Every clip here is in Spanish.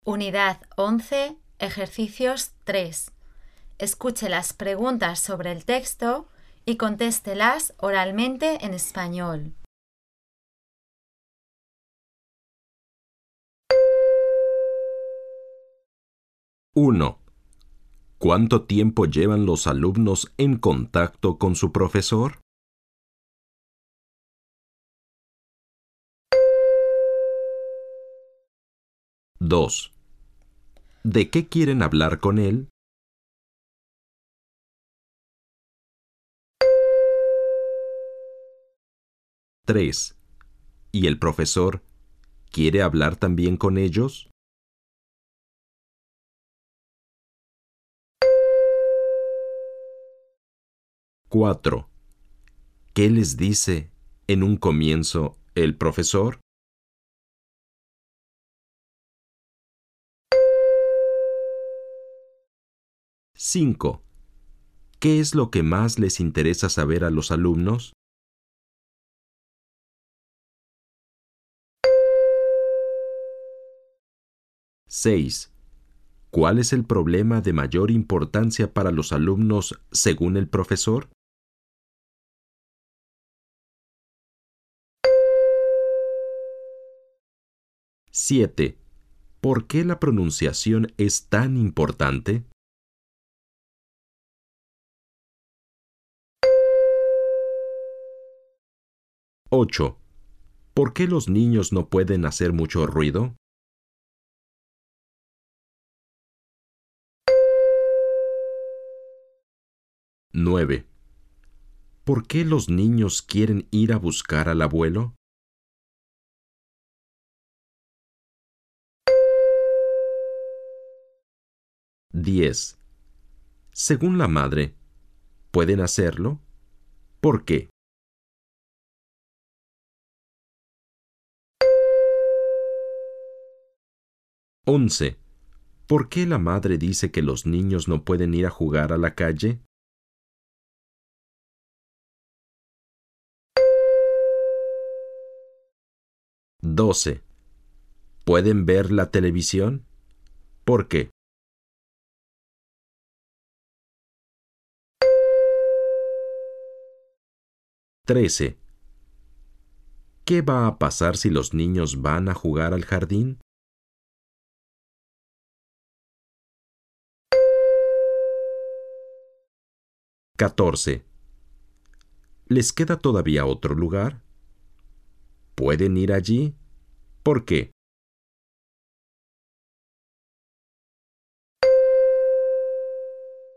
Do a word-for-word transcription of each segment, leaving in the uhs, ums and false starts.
Unidad once, ejercicios tres. Escuche las preguntas sobre el texto y contéstelas oralmente en español. uno. ¿Cuánto tiempo llevan los alumnos en contacto con su profesor? dos. ¿De qué quieren hablar con él? tres. ¿Y el profesor quiere hablar también con ellos? cuatro. ¿Qué les dice en un comienzo el profesor? cinco. ¿Qué es lo que más les interesa saber a los alumnos? seis. ¿Cuál es el problema de mayor importancia para los alumnos según el profesor? siete. ¿Por qué la pronunciación es tan importante? ocho. ¿Por qué los niños no pueden hacer mucho ruido? nueve. ¿Por qué los niños quieren ir a buscar al abuelo? diez. Según la madre, ¿pueden hacerlo? ¿Por qué? once. ¿Por qué la madre dice que los niños no pueden ir a jugar a la calle? doce. ¿Pueden ver la televisión? ¿Por qué? trece. ¿Qué va a pasar si los niños van a jugar al jardín? catorce. ¿Les queda todavía otro lugar? ¿Pueden ir allí? ¿Por qué?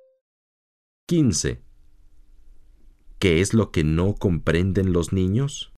quince. ¿Qué es lo que no comprenden los niños?